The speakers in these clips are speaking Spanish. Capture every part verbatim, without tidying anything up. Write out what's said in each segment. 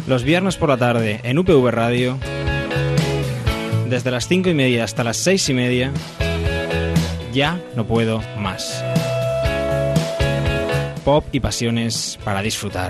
Los viernes por la tarde en U P V Radio, desde las cinco y media hasta las seis y media, ya no puedo más. Pop y pasiones para disfrutar.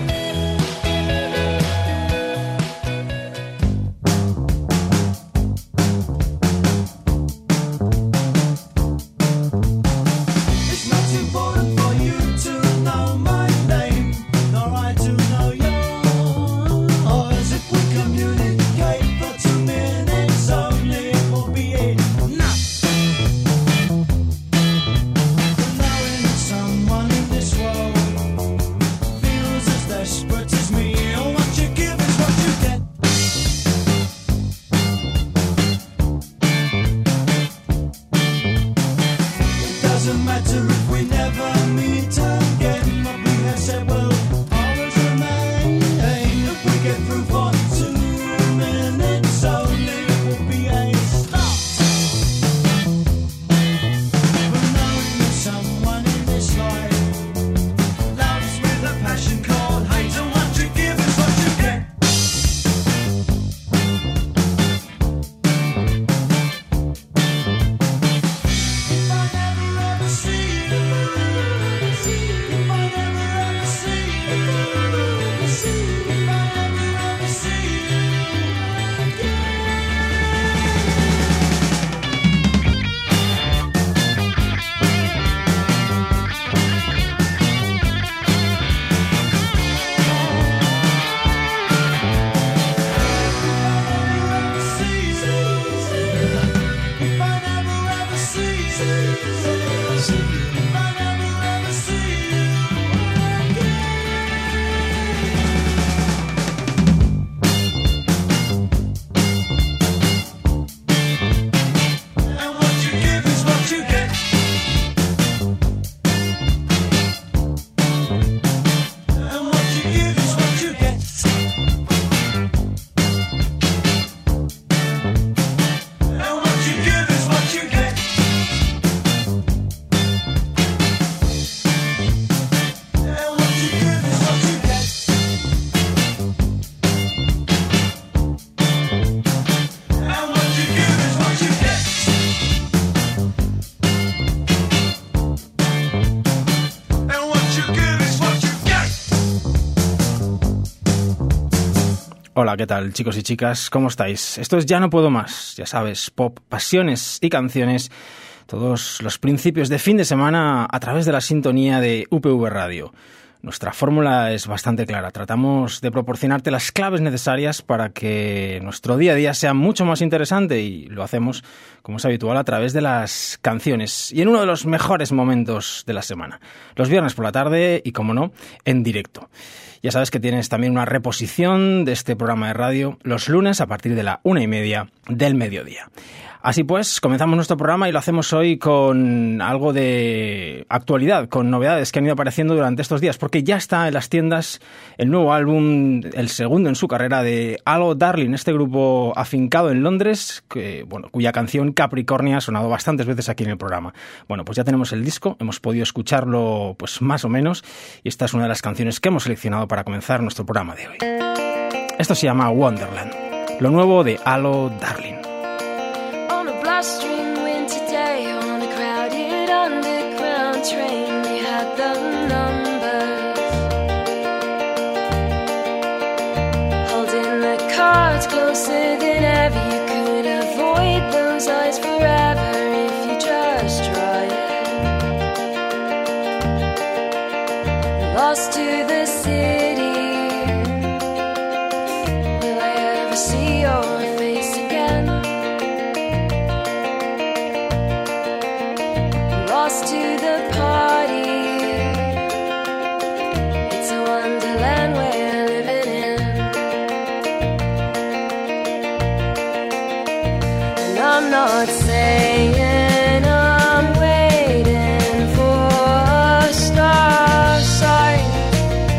Hola, ¿qué tal, chicos y chicas? ¿Cómo estáis? Esto es Ya no puedo más, ya sabes, pop, pasiones y canciones, todos los principios de fin de semana a través de la sintonía de U P V Radio. Nuestra fórmula es bastante clara, tratamos de proporcionarte las claves necesarias para que nuestro día a día sea mucho más interesante y lo hacemos, como es habitual, a través de las canciones y en uno de los mejores momentos de la semana, los viernes por la tarde y, como no, en directo. Ya sabes que tienes también una reposición de este programa de radio los lunes a partir de la una y media del mediodía. Así pues, comenzamos nuestro programa y lo hacemos hoy con algo de actualidad, con novedades que han ido apareciendo durante estos días, porque ya está en las tiendas el nuevo álbum, el segundo en su carrera, de Hello Darling, este grupo afincado en Londres, que, bueno, cuya canción Capricornia ha sonado bastantes veces aquí en el programa. Bueno, pues ya tenemos el disco, hemos podido escucharlo pues más o menos, y esta es una de las canciones que hemos seleccionado para comenzar nuestro programa de hoy. Esto se llama Wonderland, lo nuevo de Hello Darling. Blustering winter day on a crowded underground train, we had the numbers, holding the cards closer than ever. You could avoid those eyes forever if you just tried. Lost to the city, will I ever see your face again? Lost to the party, it's a wonderland we're living in. And I'm not saying I'm waiting for a star sign,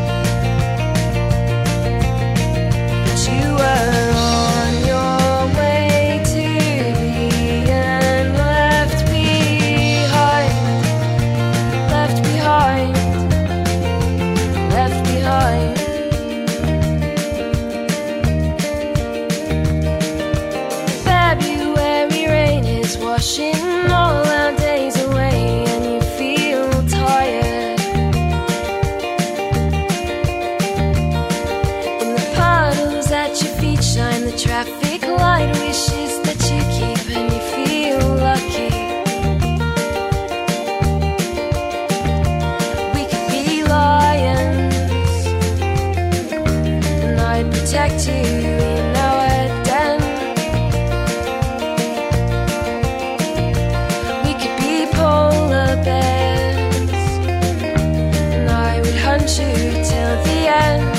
you till the end.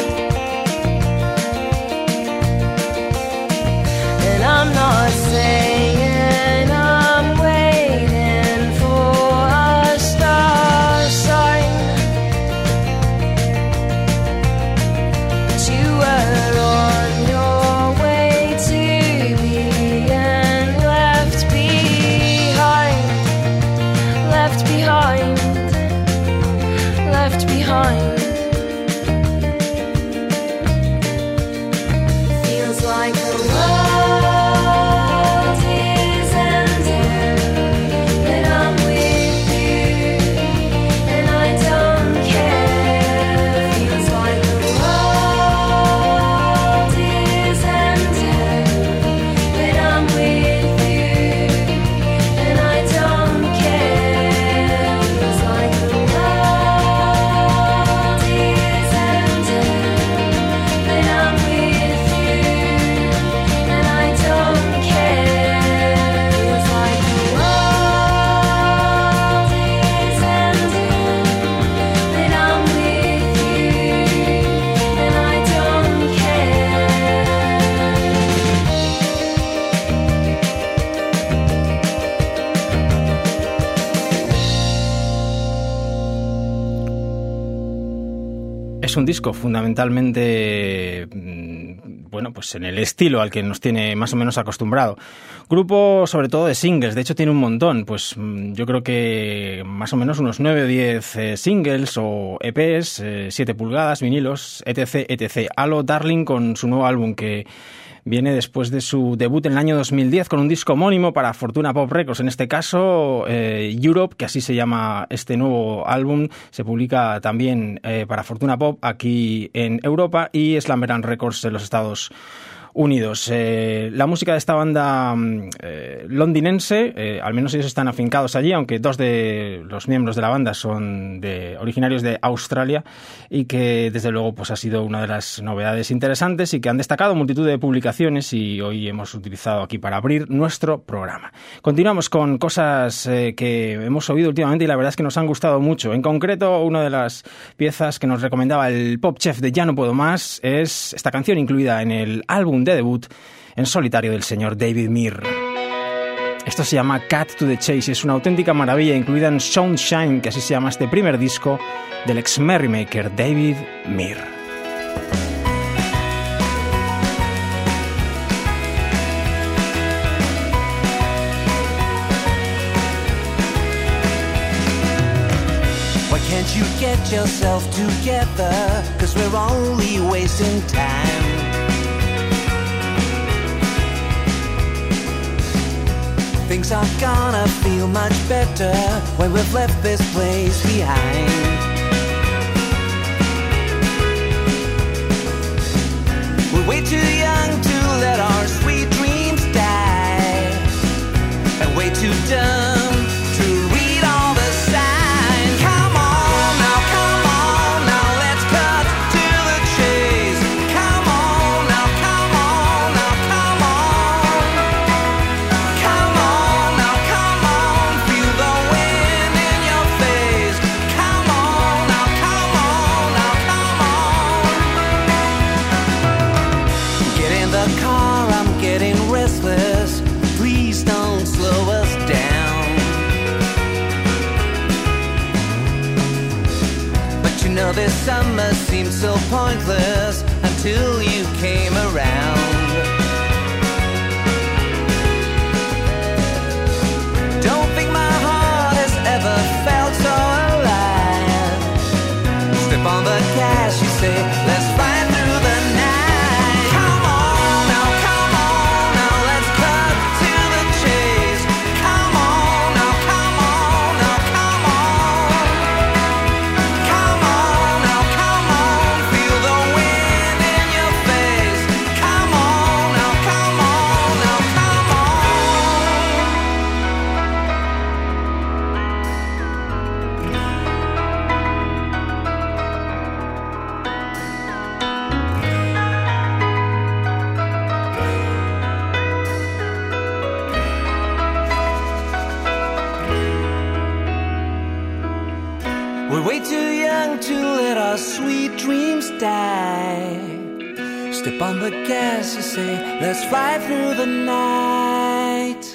And I'm not saying I'm waiting for a star sign, but you were on your way to being left behind, left behind, left behind. Feels like the world is ending, but I'm with you, and I don't care. Feels like the world is ending, but I'm with you, and I don't care. Feels like the world is ending, but I'm with you, and I don't care. Feels like the world is ending, but I'm with you, and I don't care. Es un disco fundamentalmente, mm, bueno, pues en el estilo al que nos tiene más o menos acostumbrado. Grupo sobre todo de singles, de hecho tiene un montón, pues mm, yo creo que más o menos unos nueve o diez eh, singles o E Pes, eh, siete pulgadas, vinilos, etc, etcétera. Halo Darling con su nuevo álbum que viene después de su debut en el año dos mil diez con un disco homónimo para Fortuna Pop Records. En este caso, eh, Europe, que así se llama este nuevo álbum, se publica también eh, para Fortuna Pop aquí en Europa y Slumberland Records en los Estados Unidos. Eh, la música de esta banda eh, londinense, eh, al menos ellos están afincados allí, aunque dos de los miembros de la banda son de, originarios de Australia y que desde luego pues ha sido una de las novedades interesantes y que han destacado multitud de publicaciones y hoy hemos utilizado aquí para abrir nuestro programa. Continuamos con cosas eh, que hemos oído últimamente y la verdad es que nos han gustado mucho. En concreto, una de las piezas que nos recomendaba el Pop Chef de Ya No Puedo Más es esta canción incluida en el álbum de debut en solitario del señor David Meir. Esto se llama Cut to the Chase y es una auténtica maravilla incluida en Sunshine, que así se llama este primer disco del ex Merrymaker David Meir. Why can't you get yourself together? 'Cause we're only wasting time. Things are gonna feel much better when we've left this place behind. We're way too young to let our sweet dreams die, and way too dumb to read all the signs. Come on now, come on now, let's cut to the chase. Come on now, come on now, come on. Come on now, come on, feel the wind in your face. Come on now, come on now, come on. Get in the car, I'm getting restless. Please don't slow us down. But you know this summer seemed so pointless until you came around. Don't think my heart has ever felt so alive. Step on the gas, you say, let's fly through the night. Come on now, come on now, let's cut to the chase. Come on now, come on now, come on. Come on now, come on, feel the wind in your face. Come on now, come on now, come on. sweet dreams die. Step on the gas, you say, let's fly through the night.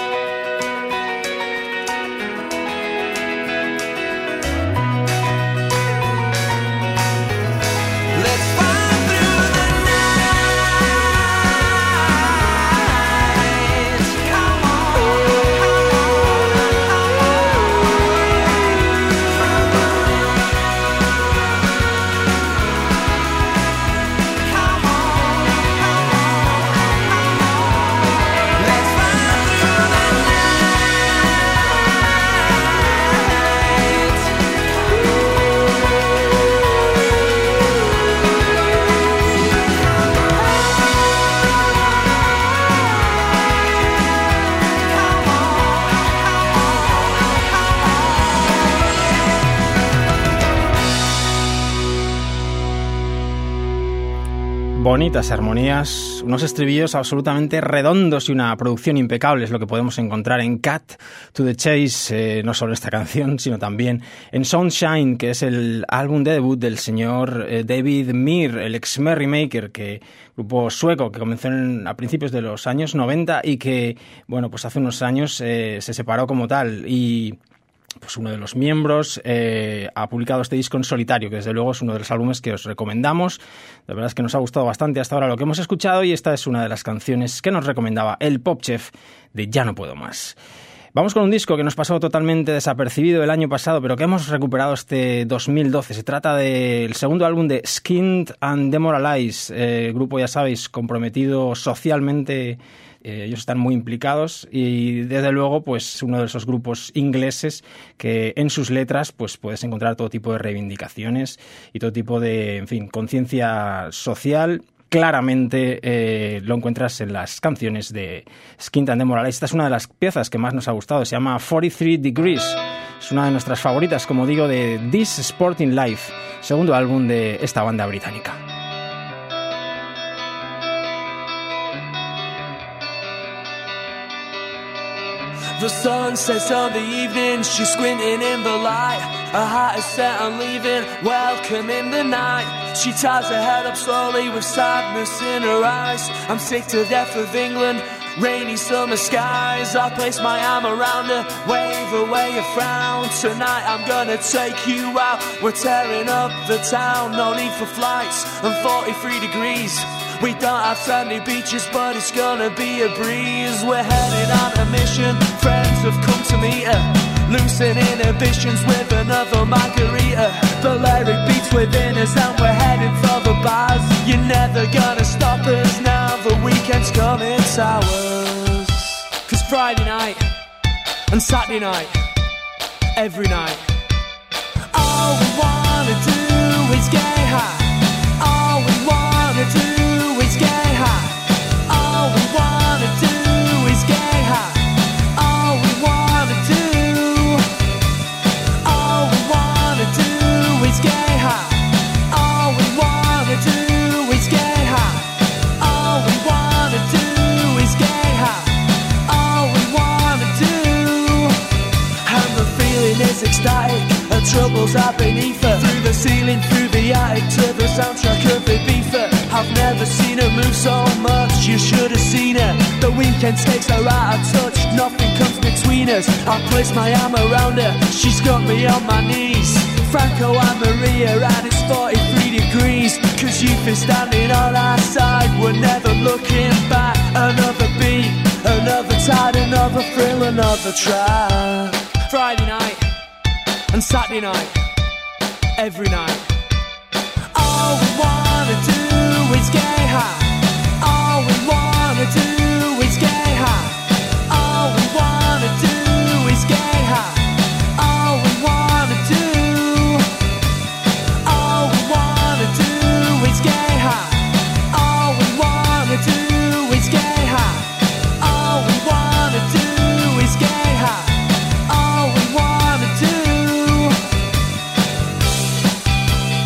Bonitas armonías, unos estribillos absolutamente redondos y una producción impecable es lo que podemos encontrar en Cut to the Chase, eh, no solo esta canción, sino también en Sunshine, que es el álbum de debut del señor eh, David Mir, el ex Merrymaker, que grupo sueco que comenzó en, a principios de los años noventa y que, bueno, pues hace unos años eh, se separó como tal y... pues uno de los miembros eh, ha publicado este disco en solitario, que desde luego es uno de los álbumes que os recomendamos. La verdad es que nos ha gustado bastante hasta ahora lo que hemos escuchado y esta es una de las canciones que nos recomendaba el Pop Chef de Ya no puedo más. Vamos con un disco que nos pasó totalmente desapercibido el año pasado, pero que hemos recuperado este dos mil doce. Se trata del segundo álbum de Skinned and Demoralized, eh, grupo, ya sabéis, comprometido socialmente. Eh, ellos están muy implicados y desde luego pues uno de esos grupos ingleses que en sus letras pues puedes encontrar todo tipo de reivindicaciones y todo tipo de, en fin, conciencia social. Claramente eh, lo encuentras en las canciones de Skinned and Demoralized. Esta es una de las piezas que más nos ha gustado, se llama forty-three degrees. Es una de nuestras favoritas, como digo, de This Sporting Life, segundo álbum de esta banda británica. The sun sets on the evening, she's squinting in the light. Her heart is set on leaving, welcoming the night. She ties her head up slowly with sadness in her eyes. I'm sick to death of England, rainy summer skies. I place my arm around her, wave away a frown. Tonight I'm gonna take you out, we're tearing up the town. No need for flights and forty-three degrees. We don't have sandy beaches, but it's gonna be a breeze. We're headed on a mission, friends have come to meet her. Losing inhibitions with another margarita. The lyric beats within us and we're heading for the bars. You're never gonna stop us now, the weekend's coming towers. Cause Friday night and Saturday night, every night, all we wanna do is get high. All we wanna do is get high. All we wanna do is get high. All we wanna do, all we wanna do is get high. All we wanna do is get high. All we wanna do is get high. All we wanna do. And the feeling is ecstatic, her troubles are beneath her. Through the ceiling, through the attic, to the soundtrack of Ibiza. I've never seen her move so much, you should have seen her. The weekend takes her out of touch, nothing comes between us. I place my arm around her, she's got me on my knees. Franco and Maria, and it's forty-three degrees. Cause you've been standing on our side, we're never looking back. Another beat, another tide, another thrill, another track. Friday night and Saturday night, every night. All we wanna do is get high. All we wanna do is get high. All we wanna do is get high. All we wanna do, all we wanna do is get high. All we wanna do is get high. All we wanna do is get high. All we wanna do.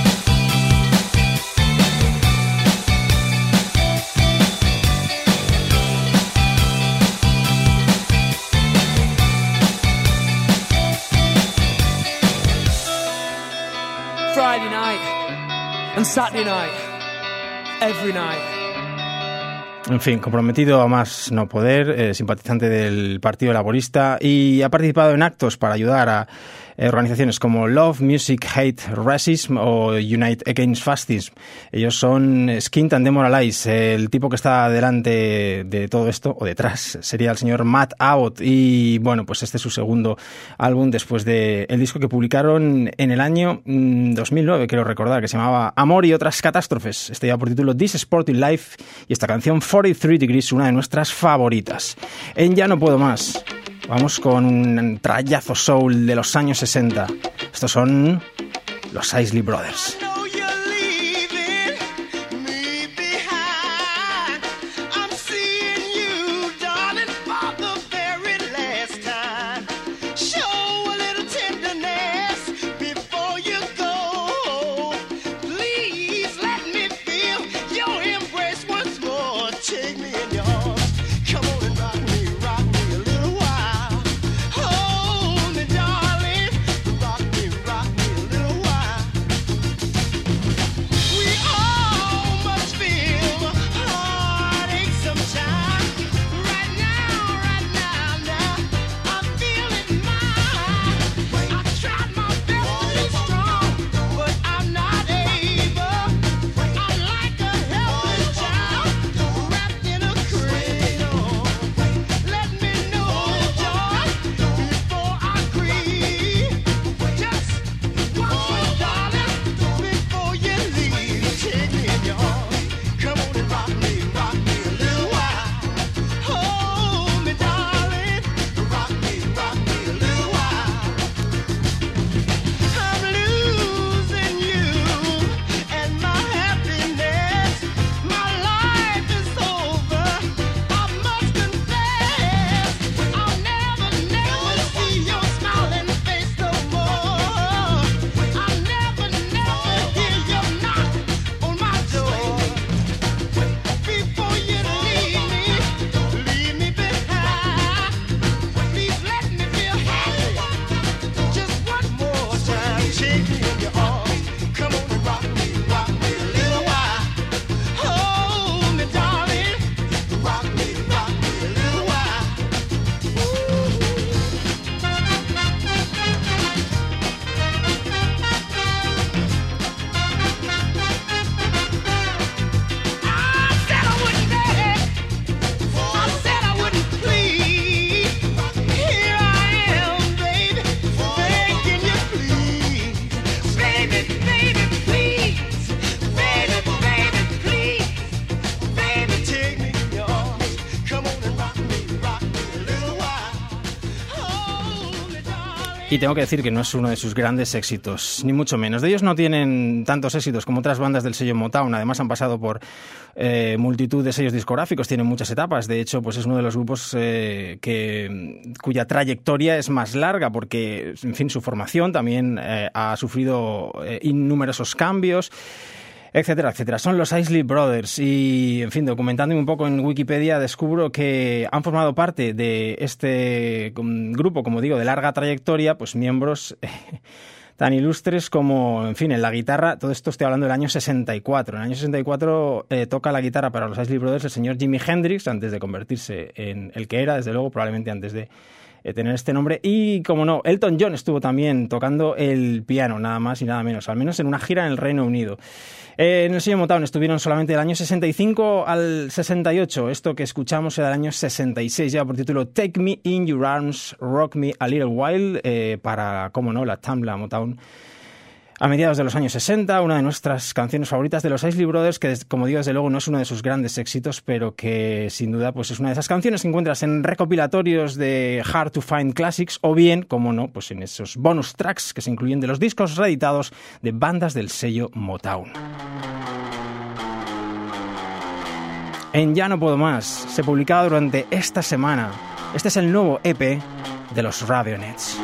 And Saturday night, every night. En fin, comprometido a más no poder, eh, simpatizante del Partido Laborista y ha participado en actos para ayudar a eh, organizaciones como Love, Music, Hate, Racism o Unite Against Fascism. Ellos son Skint and Demoralize. El tipo que está delante de todo esto, o detrás, sería el señor Matt Abbott. Y bueno, pues este es su segundo álbum después de el disco que publicaron en el año mmm, dos mil nueve, quiero recordar, que se llamaba Amor y otras catástrofes. Este lleva por título This Sporting Life y esta canción cuarenta y tres Degrees, una de nuestras favoritas. En Ya no puedo más, vamos con un trayazo soul de los años sesenta. Estos son los Isley Brothers. Y tengo que decir que no es uno de sus grandes éxitos, ni mucho menos. De ellos no tienen tantos éxitos como otras bandas del sello Motown. Además han pasado por eh, multitud de sellos discográficos, tienen muchas etapas. De hecho, pues es uno de los grupos eh, que, cuya trayectoria es más larga porque, en fin, su formación también eh, ha sufrido eh, innumerosos cambios, etcétera, etcétera. Son los Isley Brothers y, en fin, documentándome un poco en Wikipedia descubro que han formado parte de este grupo, como digo, de larga trayectoria, pues miembros eh, tan ilustres como, en fin, en la guitarra. Todo esto estoy hablando del año sesenta y cuatro. En el año sesenta y cuatro eh, toca la guitarra para los Isley Brothers el señor Jimi Hendrix, antes de convertirse en el que era, desde luego, probablemente antes de eh, tener este nombre. Y, como no, Elton John estuvo también tocando el piano, nada más y nada menos, al menos en una gira en el Reino Unido. Eh, en el sello Motown estuvieron solamente del año sesenta y cinco al sesenta y ocho. Esto que escuchamos era del año sesenta y seis, ya por título Take Me in Your Arms, Rock Me a Little While, eh, para, cómo no, la Tambla Motown. A mediados de los años sesenta, una de nuestras canciones favoritas de los Isley Brothers, que, como digo, desde luego no es uno de sus grandes éxitos, pero que sin duda pues es una de esas canciones que encuentras en recopilatorios de Hard to Find Classics, o bien, como no, pues en esos bonus tracks que se incluyen de los discos reeditados de bandas del sello Motown. En Ya no puedo más, se publicaba durante esta semana. Este es el nuevo E P de los Radionets.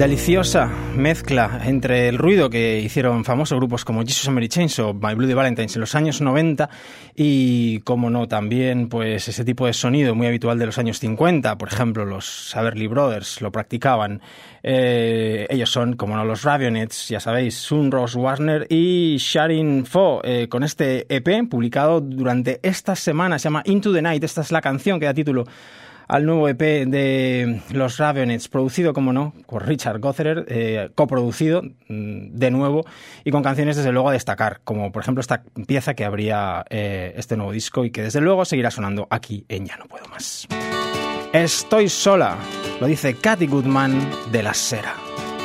Deliciosa mezcla entre el ruido que hicieron famosos grupos como Jesus and Mary Chains o My Bloody Valentines en los años noventa y, como no, también pues ese tipo de sonido muy habitual de los años cincuenta. Por ejemplo, los Everly Brothers lo practicaban. Eh, ellos son, como no, los Raveonettes, ya sabéis, Sun Rose Warner y Sharin Fo, eh, con este E P publicado durante esta semana, se llama Into the Night. Esta es la canción que da título al nuevo E P de los Raveonettes, producido, como no, por Richard Gotherer, eh, coproducido de nuevo y con canciones desde luego a destacar, como por ejemplo esta pieza que abría eh, este nuevo disco y que desde luego seguirá sonando aquí en Ya No Puedo Más. Estoy sola, lo dice Cathy Goodman de La Sera.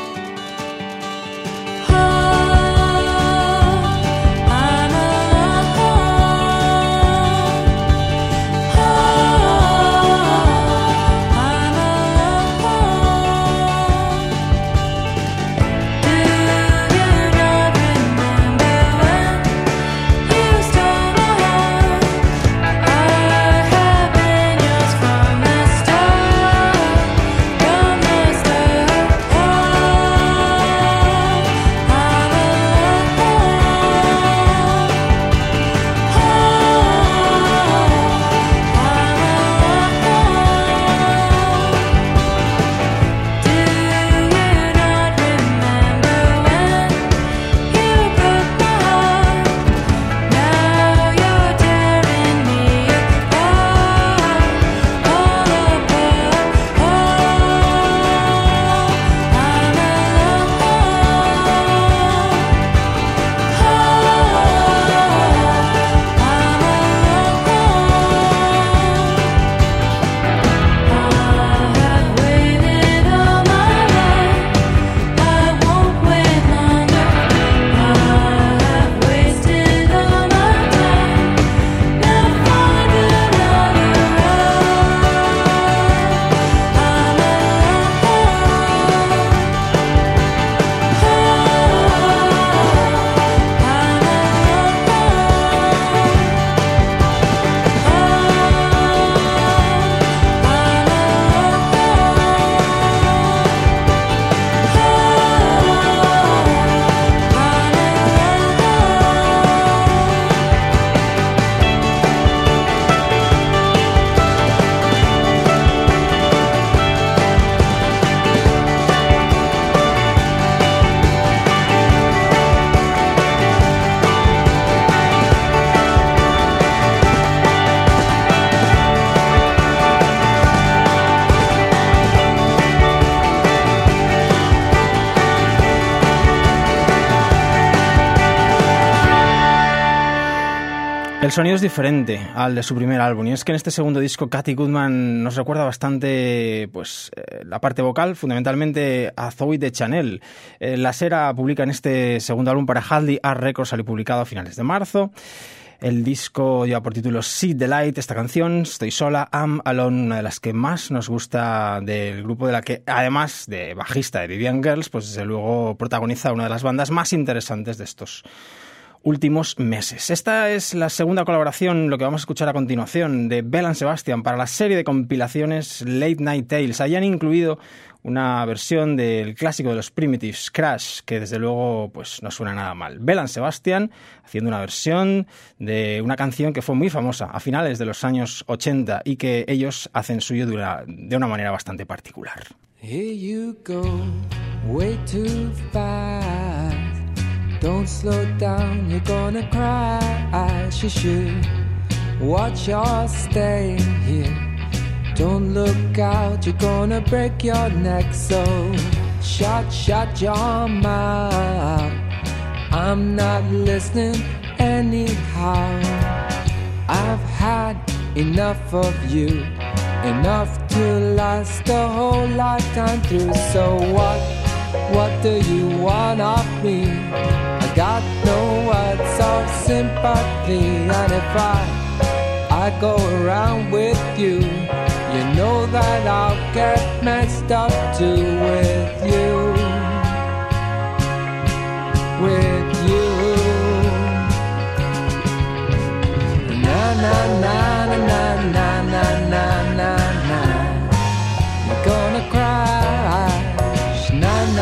El sonido es diferente al de su primer álbum y es que en este segundo disco Cathy Goodman nos recuerda bastante pues eh, la parte vocal, fundamentalmente a Zoe de Chanel. Eh, La Sera publica en este segundo álbum para Hadley Art Records, salió publicado a finales de marzo. El disco lleva por título See the Light, esta canción, Estoy sola, I'm alone, una de las que más nos gusta del grupo, de la que, además de bajista de Vivian Girls, pues desde luego protagoniza una de las bandas más interesantes de estos últimos meses. Esta es la segunda colaboración, lo que vamos a escuchar a continuación, de Belle and Sebastian para la serie de compilaciones Late Night Tales. Hayan incluido una versión del clásico de los Primitives, Crash, que desde luego pues no suena nada mal. Belle and Sebastian haciendo una versión de una canción que fue muy famosa a finales de los años ochenta y que ellos hacen suyo de una, de una manera bastante particular. Here you go, way too fast. Don't slow down, you're gonna cry. She should watch your stay here. Don't look out, you're gonna break your neck. So shut, shut your mouth. I'm not listening anyhow. I've had enough of you, enough to last a whole lifetime through. So what, what do you want of me? I got no words of sympathy. And if I, I go around with you, you know that I'll get messed up too with you, with you. Na na na na na na na na na na. You're gonna cry. Na na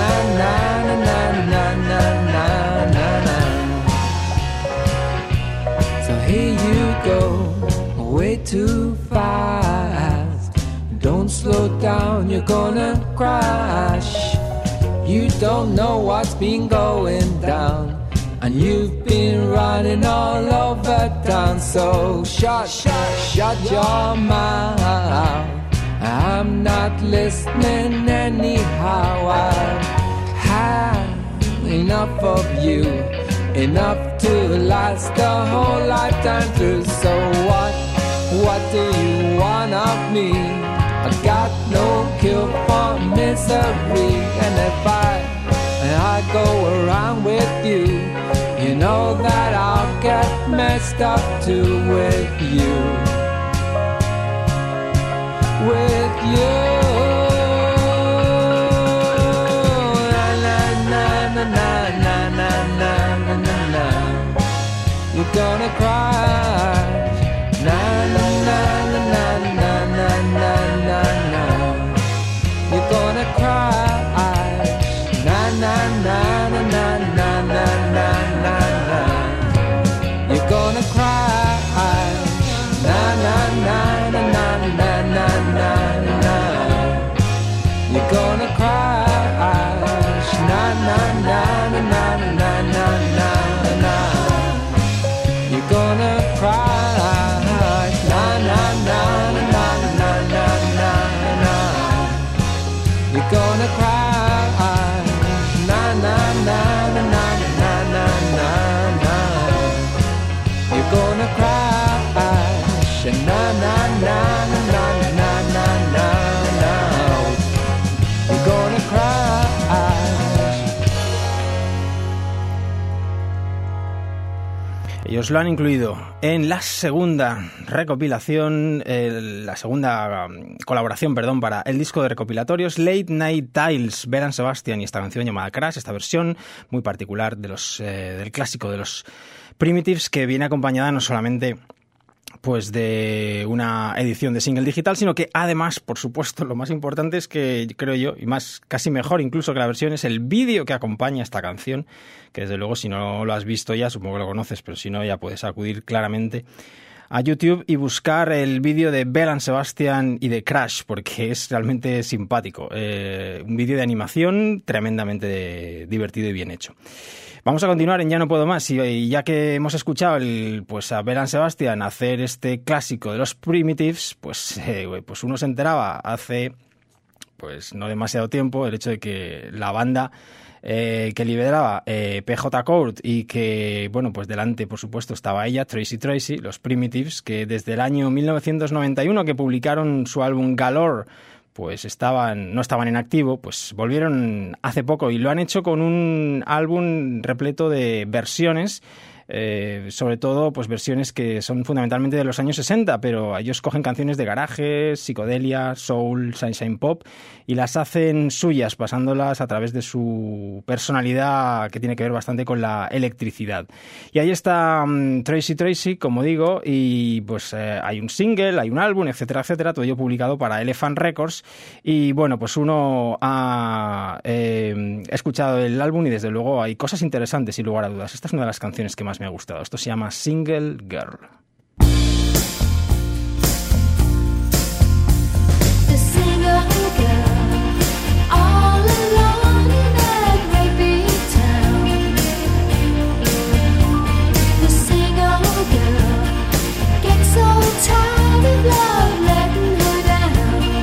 too fast. Don't slow down, you're gonna crash. You don't know what's been going down, and you've been running all over town. So shut, shut, shut your mouth. I'm not listening anyhow. I've had enough of you, enough to last the whole lifetime through. So what, what do you want of me? I got no cure for misery, and if I, I go around with you, you know that I'll get messed up too with you, with you. Na na na na na na na na na na. You're gonna cry. Na na na na na na na na na na. You're gonna cry. Na na na na na na na na na. You're gonna cry. Na na na na na na na na na. You're gonna cry. Na na na na na na na na na. You're gonna cry. Na na na na na na na na na. You're gonna cry. Na na na na na na na na na. You're gonna cry. Na na na na na na na na na. You're gonna cry. Ellos lo han incluido en la segunda recopilación, eh, la segunda um, colaboración, perdón, para el disco de recopilatorios Late Night Tiles, Belle Sebastian, y esta canción llamada Crash, esta versión muy particular de los, eh, del clásico de los Primitives, que viene acompañada no solamente pues de una edición de single digital, sino que además, por supuesto, lo más importante es que, creo yo, y más casi mejor incluso que la versión, es el vídeo que acompaña esta canción, que desde luego, si no lo has visto ya, supongo que lo conoces, pero si no, ya puedes acudir claramente a YouTube y buscar el vídeo de Belle Sebastian y de Crash, porque es realmente simpático. Eh, un vídeo de animación tremendamente divertido y bien hecho. Vamos a continuar en Ya no puedo más, y ya que hemos escuchado el, pues a Belle Sebastian hacer este clásico de los Primitives, pues, eh, pues uno se enteraba hace pues no demasiado tiempo el hecho de que la banda eh, que lideraba eh, P J Court, y que, bueno, pues delante, por supuesto, estaba ella, Tracy Tracy, los Primitives, que desde el año mil novecientos noventa y uno, que publicaron su álbum Galore, pues estaban, no estaban en activo, pues volvieron hace poco y lo han hecho con un álbum repleto de versiones, eh, sobre todo pues versiones que son fundamentalmente de los años sesenta, pero ellos cogen canciones de garaje, psicodelia, soul, sunshine pop, y las hacen suyas, pasándolas a través de su personalidad, que tiene que ver bastante con la electricidad. Y ahí está um, Tracy Tracy, como digo, y pues eh, hay un single, hay un álbum, etcétera, etcétera, todo ello publicado para Elephant Records. Y bueno, pues uno ha eh, escuchado el álbum y desde luego hay cosas interesantes, sin lugar a dudas. Esta es una de las canciones que más me ha gustado. Esto se llama Single Girl. The single girl, all alone in that great big town. The single girl gets so tired of love letting her down.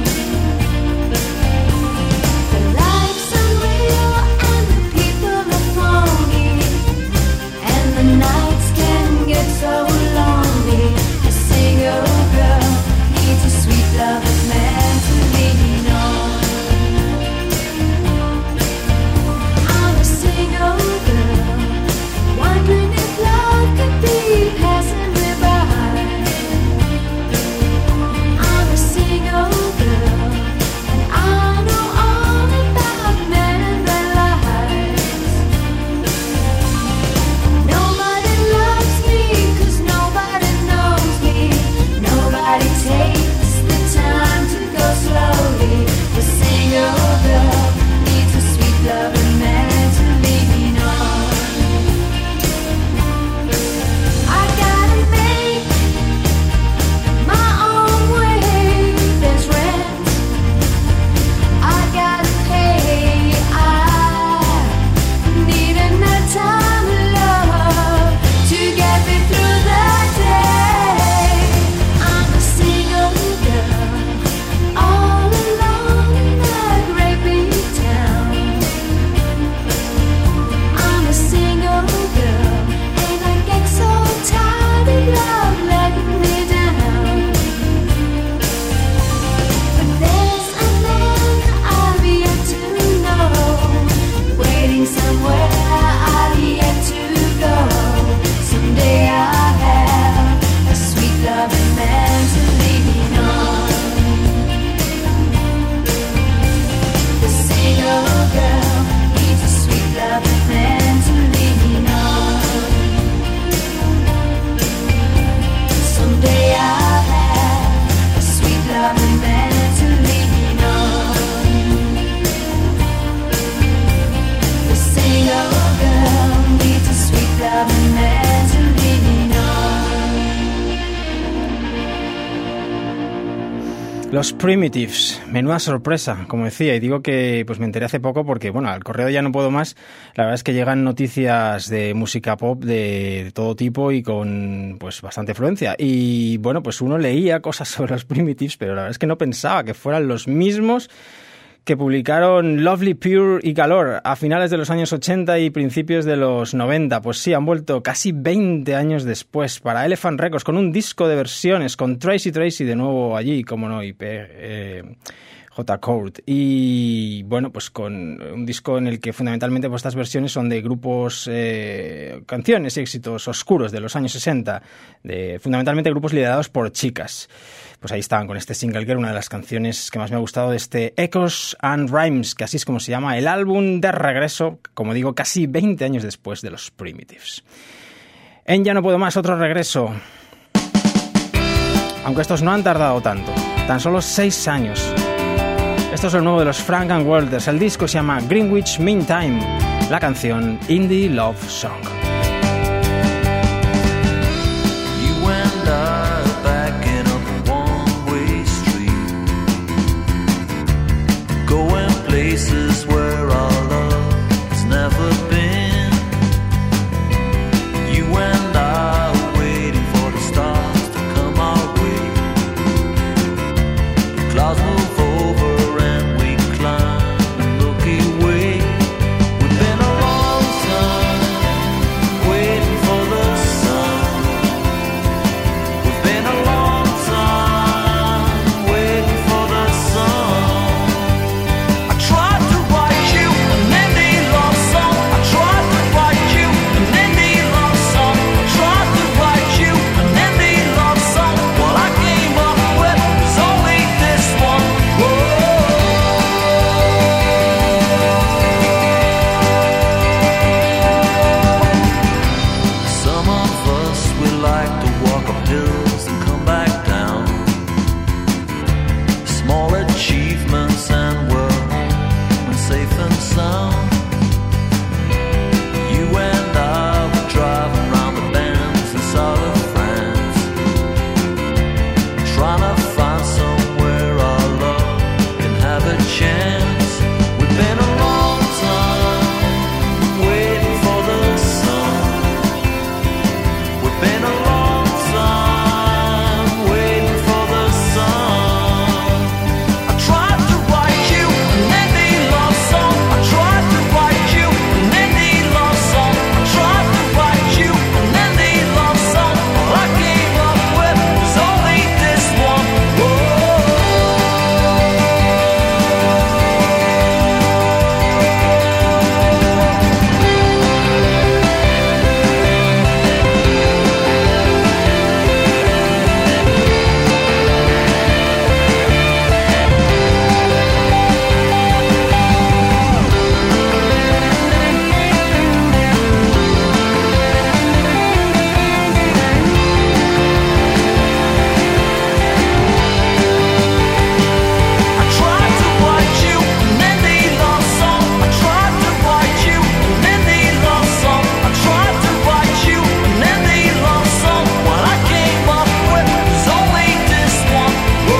The life's unreal and the people are phony, and the nights can get so long. Los Primitives, menuda sorpresa, como decía, y digo que pues me enteré hace poco porque, bueno, al correo ya no puedo más, la verdad es que llegan noticias de música pop de, de todo tipo y con pues bastante afluencia, y bueno, pues uno leía cosas sobre los Primitives, pero la verdad es que no pensaba que fueran los mismos que publicaron Lovely, Pure y Galore a finales de los años ochenta y principios de los noventa. Pues sí, han vuelto casi veinte años después para Elephant Records con un disco de versiones, con Tracy Tracy de nuevo allí, como no, y eh, J. Court. Y bueno, pues con un disco en el que fundamentalmente pues, estas versiones son de grupos, eh, canciones y éxitos oscuros de los años sesenta, de fundamentalmente grupos liderados por chicas. Pues ahí estaban con este Single Girl, una de las canciones que más me ha gustado de este Echoes and Rhymes, que así es como se llama el álbum de regreso, como digo, casi veinte años después de los Primitives. En Ya no puedo más, otro regreso. Aunque estos no han tardado tanto, tan solo seis años. Esto es lo nuevo de los Frank and Walters. El disco se llama Greenwich Mean Time, la canción Indie Love Song. You and I backing up a one-way street, going places where our love has never been. You and I waiting for the stars to come our way. Clouds move over and we climb the Milky Way. We've been a long time waiting for the sun. We've been a long time waiting for the sun. I tried to write you an indie love song. I tried to write you an indie love song. I tried to write you an indie love song. What I came up with was only this one. Some of us, we like to walk up hills and come back down. Small achievements and we're home and safe and sound. You and I were driving round the bends in south of France, trying to find somewhere our love can have a chance. We've been a long time waiting for the sun. We've been a long time waiting for the sun. I tried to write you an indie love song. I tried to write you an indie love song. I tried to write you an indie love song. All I came up with was only this one. I tried to write you an indie love song. I tried to write you an indie love song. I tried to write you an indie love song. What I came up with was only this one.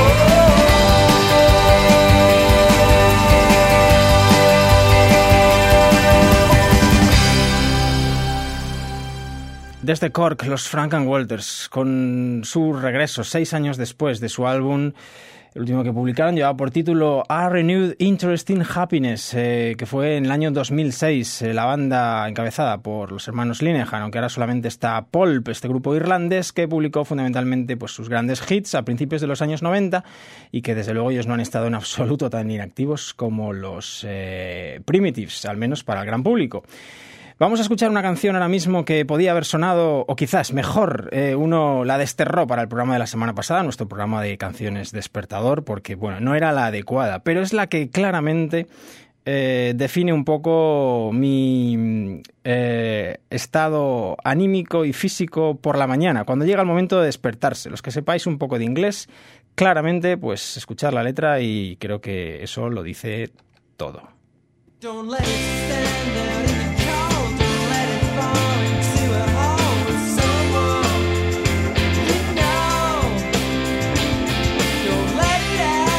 Desde Cork, los Frank and Walters, con su regreso seis años después de su álbum, el último que publicaron, llevaba por título A Renewed Interest in Happiness, eh, que fue en el año dos mil seis, eh, la banda encabezada por los hermanos Linehan, aunque ahora solamente está Pulp, este grupo irlandés que publicó fundamentalmente pues, sus grandes hits a principios de los años noventa y que desde luego ellos no han estado en absoluto tan inactivos como los eh, Primitives, al menos para el gran público. Vamos a escuchar una canción ahora mismo que podía haber sonado, o quizás mejor, eh, uno la desterró para el programa de la semana pasada, nuestro programa de canciones despertador, porque, bueno, no era la adecuada, pero es la que claramente eh, define un poco mi eh, estado anímico y físico por la mañana, cuando llega el momento de despertarse. Los que sepáis un poco de inglés, claramente, pues escuchar la letra y creo que eso lo dice todo. Don't let it stand out in the cold. Don't let it fall into a hole with someone you know. Don't let it out.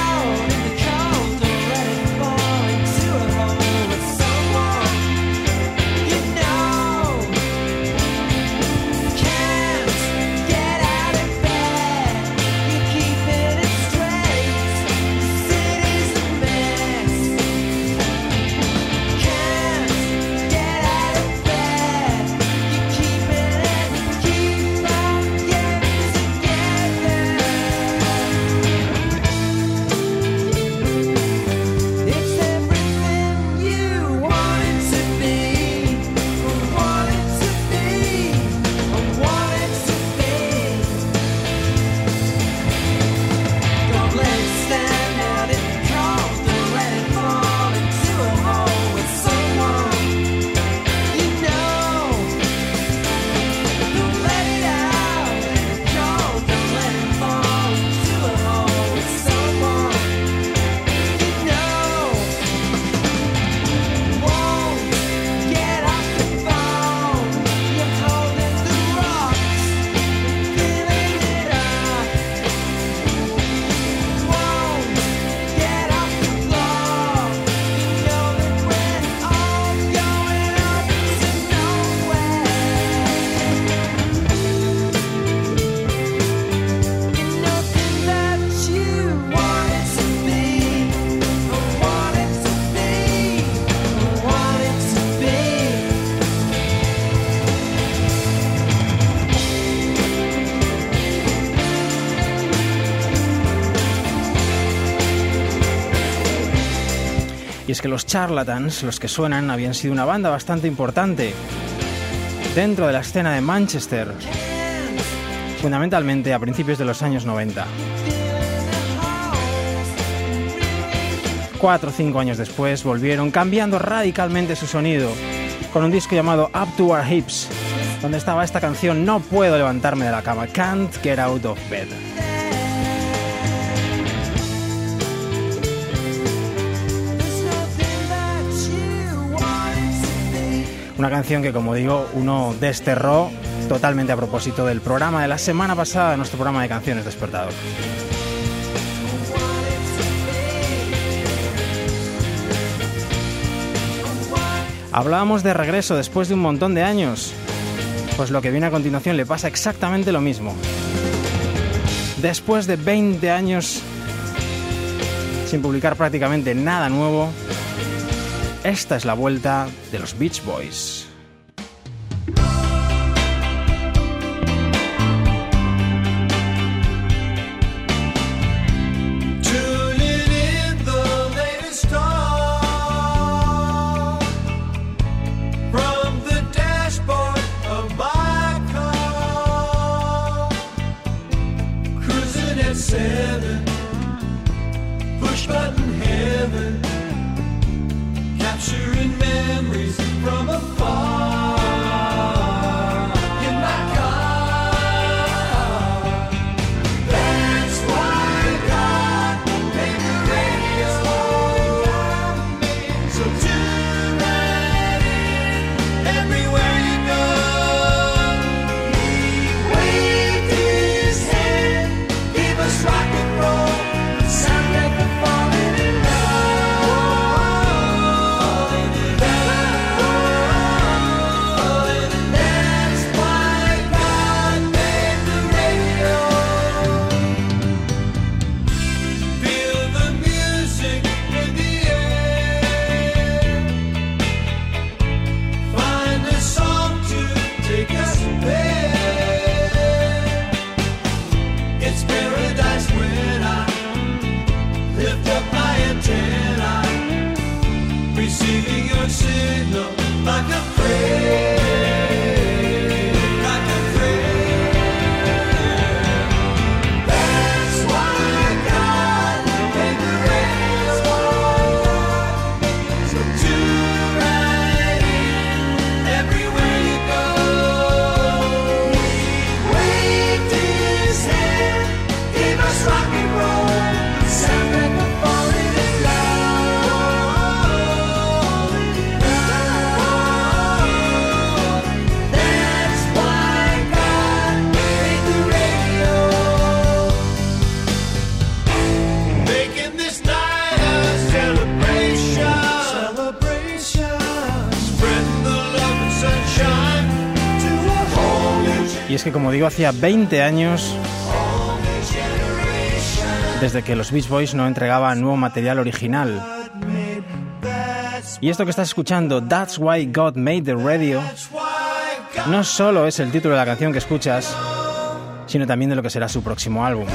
Y es que los Charlatans, los que suenan, habían sido una banda bastante importante dentro de la escena de Manchester, fundamentalmente a principios de los años noventa. Cuatro o cinco años después volvieron cambiando radicalmente su sonido con un disco llamado Up to Our Hips, donde estaba esta canción No puedo levantarme de la cama, Can't Get Out of Bed. Una canción que, como digo, uno desterró totalmente a propósito del programa de la semana pasada, nuestro programa de Canciones Despertador. Hablábamos de regreso después de un montón de años. Pues lo que viene a continuación le pasa exactamente lo mismo. Después de veinte años sin publicar prácticamente nada nuevo, esta es la vuelta de los Beach Boys. Y es que, como digo, hacía veinte años desde que los Beach Boys no entregaban nuevo material original. Y esto que estás escuchando, That's Why God Made the Radio, no solo es el título de la canción que escuchas, sino también de lo que será su próximo álbum,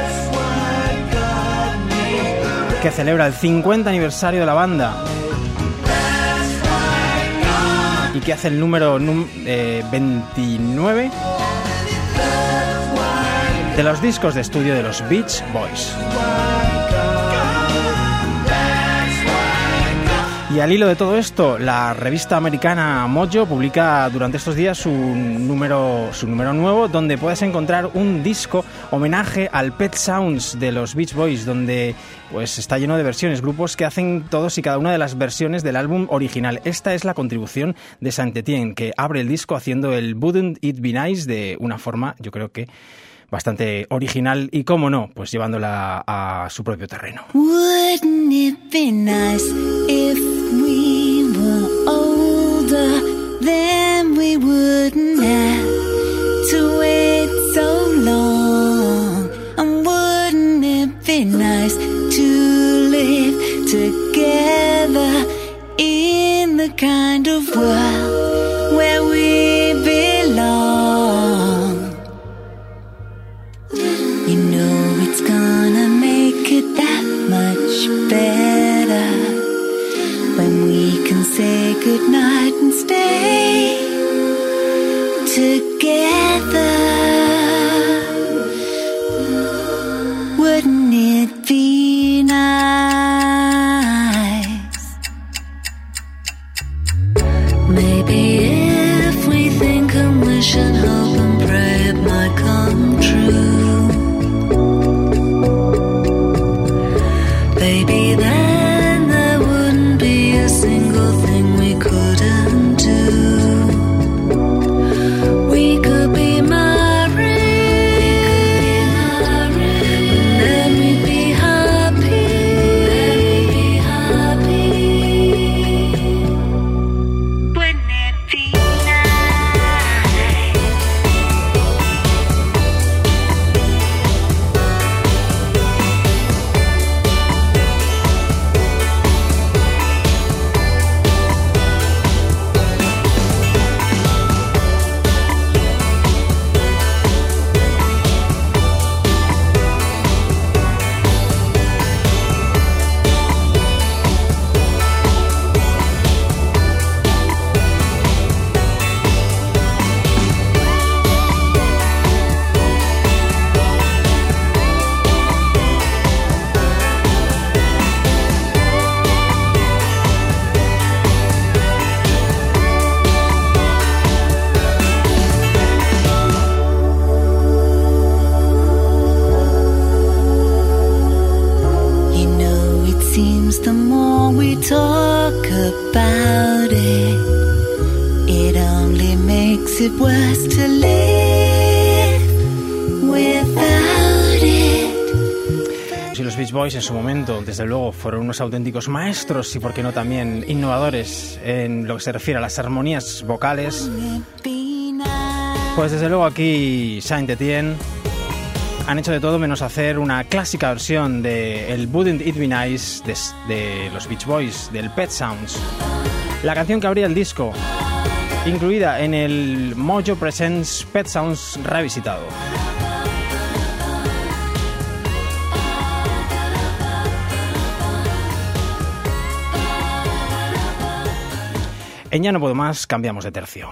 que celebra el cincuenta aniversario de la banda y que hace el número num- eh, veintinueve de los discos de estudio de los Beach Boys. Y al hilo de todo esto, la revista americana Mojo publica durante estos días su número, su número nuevo, donde puedes encontrar un disco homenaje al Pet Sounds de los Beach Boys, donde pues está lleno de versiones, grupos que hacen todos y cada una de las versiones del álbum original. Esta es la contribución de Saint-Étienne, que abre el disco haciendo el Wouldn't It Be Nice de una forma, yo creo que bastante original y, cómo no, pues llevándola a su propio terreno. Wouldn't it be nice if we were older? Then we wouldn't have to wait so long. And wouldn't it be nice to live together in the kind of world where we belong? You know it's gonna make it that much better goodnight and stay together. Wouldn't it be nice? Maybe if we think and wish and hope and pray it might come true. Baby, then there wouldn't be a single thing we couldn't do. We could be married, and then we'd be happy, then we'd be happy. Wouldn't it be the more we talk about it, it only makes it worse to live without it. Si los Beach Boys en su momento, desde luego, fueron unos auténticos maestros y, por qué no, también innovadores en lo que se refiere a las armonías vocales, pues desde luego aquí Saint Etienne han hecho de todo menos hacer una clásica versión de el Wouldn't It Be Nice de, de los Beach Boys, del Pet Sounds. La canción que abría el disco, incluida en el Mojo Presents Pet Sounds revisitado. En Ya no puedo más, cambiamos de tercio.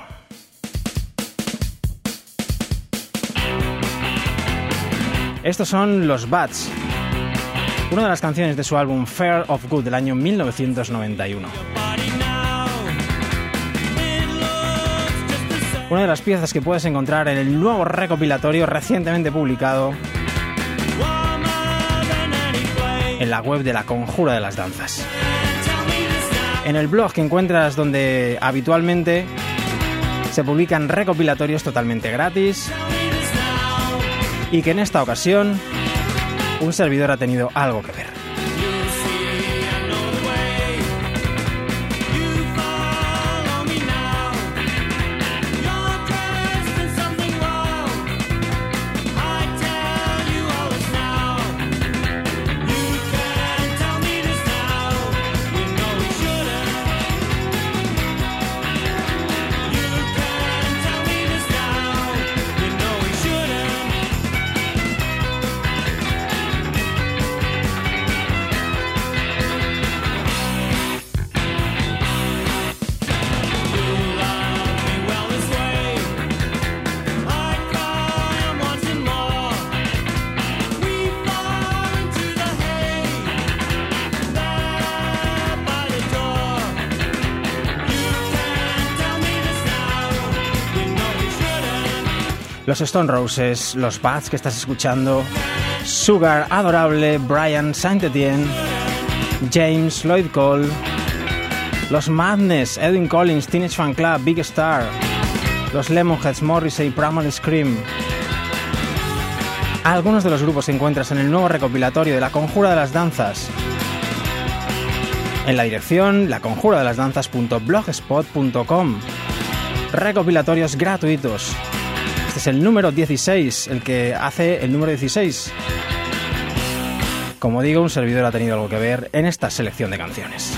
Estos son los Bats, una de las canciones de su álbum Fear of Good del año mil novecientos noventa y uno. Una de las piezas que puedes encontrar en el nuevo recopilatorio recientemente publicado en la web de La Conjura de las Danzas. En el blog que encuentras donde habitualmente se publican recopilatorios totalmente gratis, y que en esta ocasión un servidor ha tenido algo que ver. Los Stone Roses, los Bats que estás escuchando, Sugar, Adorable, Brian, Saint Etienne, James, Lloyd Cole, los Madness, Edwin Collins, Teenage Fan Club, Big Star, los Lemonheads, Morrissey, Primal Scream. Algunos de los grupos que encuentras en el nuevo recopilatorio de La Conjura de las Danzas. En la dirección la conjura de las danzas punto blogspot punto com. Recopilatorios gratuitos. Este es el número dieciséis, el que hace el número dieciséis. Como digo, un servidor ha tenido algo que ver en esta selección de canciones.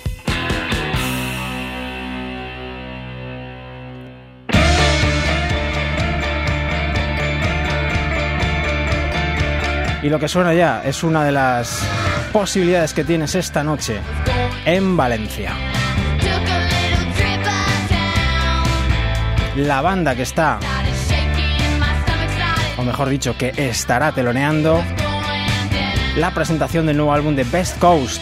Y lo que suena ya es una de las posibilidades que tienes esta noche en Valencia. Took a little la banda que está, o mejor dicho, que estará teloneando la presentación del nuevo álbum de Best Coast.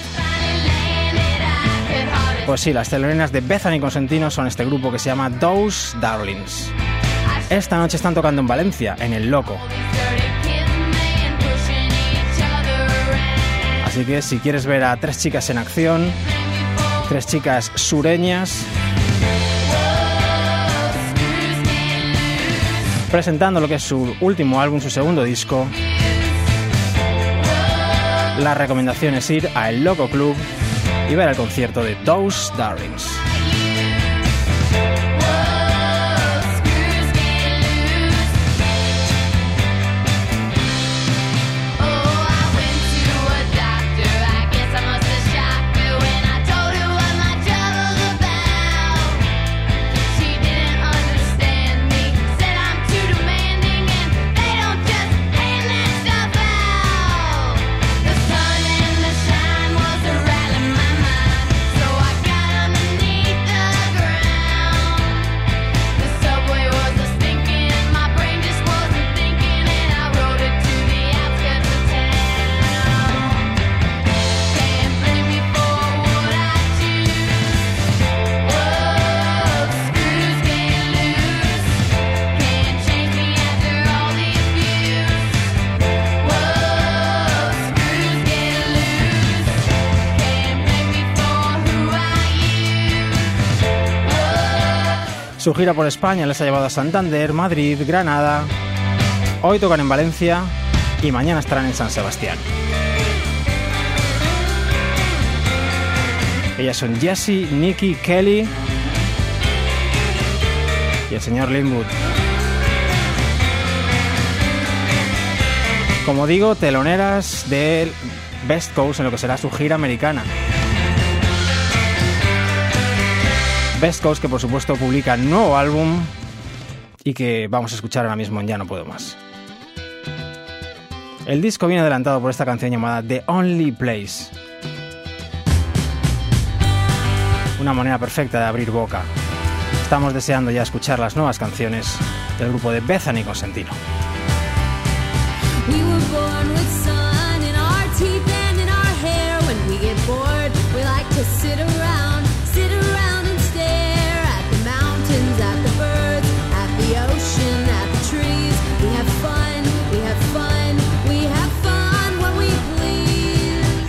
Pues sí, las teloneras de Bethany Consentino son este grupo que se llama Those Darlings. Esta noche están tocando en Valencia, en El Loco. Así que si quieres ver a tres chicas en acción, tres chicas sureñas, presentando lo que es su último álbum, su segundo disco, la recomendación es ir a El Loco Club y ver el concierto de Those Darlings. Su gira por España les ha llevado a Santander, Madrid, Granada. Hoy tocan en Valencia y mañana estarán en San Sebastián. Ellas son Jessie, Nikki, Kelly y el señor Linwood. Como digo, teloneras del Best Coast en lo que será su gira americana. Best Coast, que por supuesto publica nuevo álbum y que vamos a escuchar ahora mismo en Ya No Puedo Más. El disco viene adelantado por esta canción llamada The Only Place. Una manera perfecta de abrir boca. Estamos deseando ya escuchar las nuevas canciones del grupo de Bethany Consentino. We were born with sun in our teeth and in our hair. When we get bored, we like to sit around, sit around and stare at the mountains, at the birds, at the ocean, at the trees. We have fun, we have fun, we have fun when we please.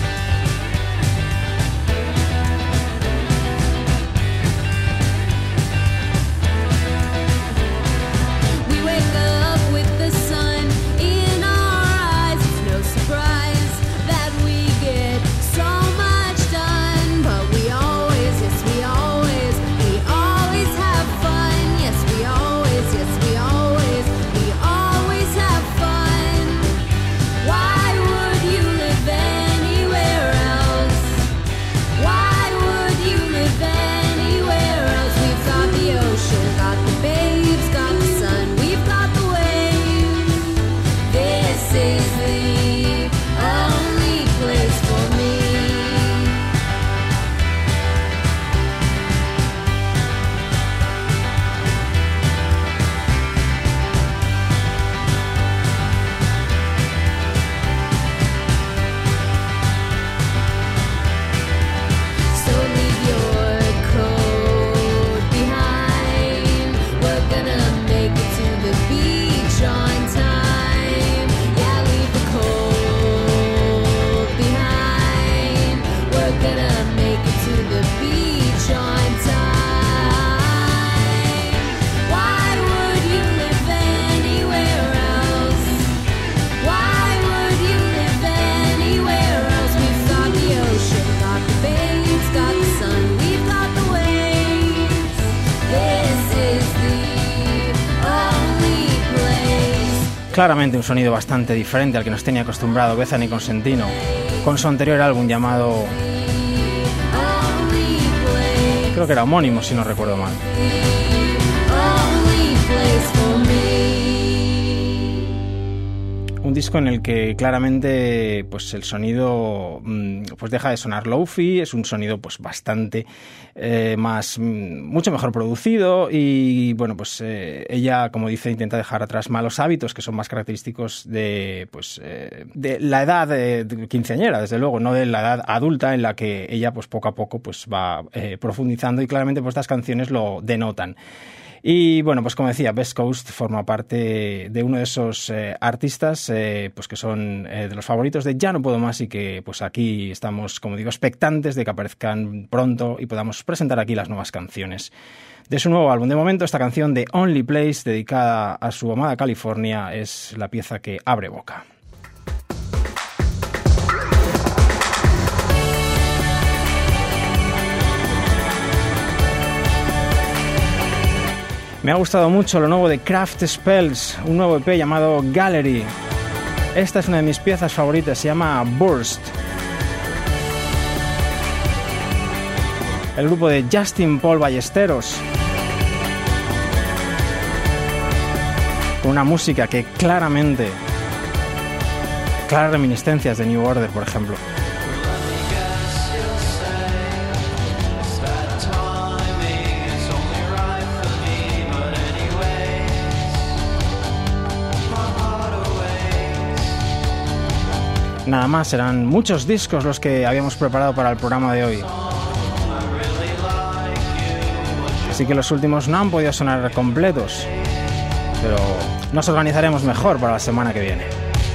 We wake up with the sun in our eyes. It's no surprise that we get so much done, but we always, yes we always, we always have fun. Yes we always, yes we always, we always have fun. Why would you live anywhere else? Why would you live anywhere else? We've got the ocean, got the babes, got the sun, we've got the waves. This is the only place for me. So leave your coat behind. We're gonna make it to the beach on time. Yeah, leave the coat behind. We're gonna make it to the beach on time. Why would you live anywhere else? Why would you live anywhere else? We've got the ocean, got the babes, got the sun, we've got the waves. This is the only place. Claramente un sonido bastante diferente al que nos tenía acostumbrado Bethany Consentino con su anterior álbum llamado, Only place. creo que era homónimo si no recuerdo mal. Only place for me. Un un disco en el que claramente pues el sonido pues deja de sonar lo-fi, es un sonido pues bastante eh, más, mucho mejor producido y bueno, pues eh, ella, como dice, intenta dejar atrás malos hábitos que son más característicos de pues eh, de la edad de, de quinceañera, desde luego, no de la edad adulta en la que ella pues poco a poco pues va eh, profundizando y claramente pues estas canciones lo denotan. Y bueno, pues como decía, Best Coast forma parte de uno de esos eh, artistas eh, pues que son eh, de los favoritos de Ya No Puedo Más y que pues aquí estamos, como digo, expectantes de que aparezcan pronto y podamos presentar aquí las nuevas canciones de su nuevo álbum. De momento, esta canción de Only Place, dedicada a su amada California, es la pieza que abre boca. Me ha gustado mucho lo nuevo de Craft Spells, un nuevo E P llamado Gallery. Esta es una de mis piezas favoritas, se llama Burst. El grupo de Justin Paul Ballesteros, con una música que claramente, claras reminiscencias de New Order, por ejemplo. Nada más, serán muchos discos los que habíamos preparado para el programa de hoy. Así que los últimos no han podido sonar completos, pero nos organizaremos mejor para la semana que viene.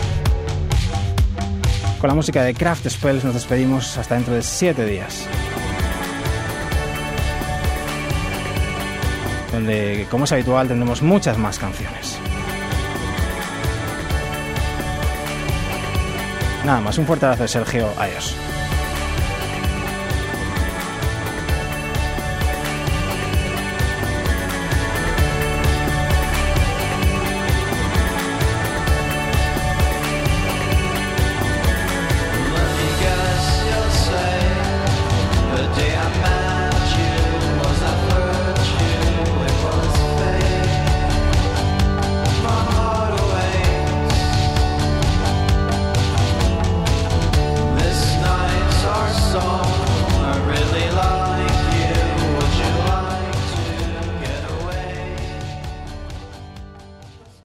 Con la música de Craft Spells nos despedimos hasta dentro de siete días. Donde, como es habitual, tendremos muchas más canciones. Nada más, un fuerte abrazo de Sergio. Adiós.